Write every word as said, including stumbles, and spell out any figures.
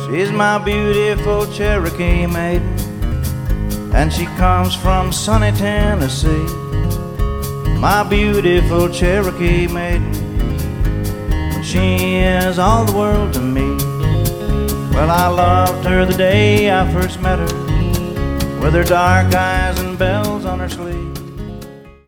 She's my beautiful Cherokee maiden, and she comes from sunny Tennessee. My beautiful Cherokee maiden, she is all the world to me. Well, I loved her the day I first met her, with her dark eyes and bells on her sleeve.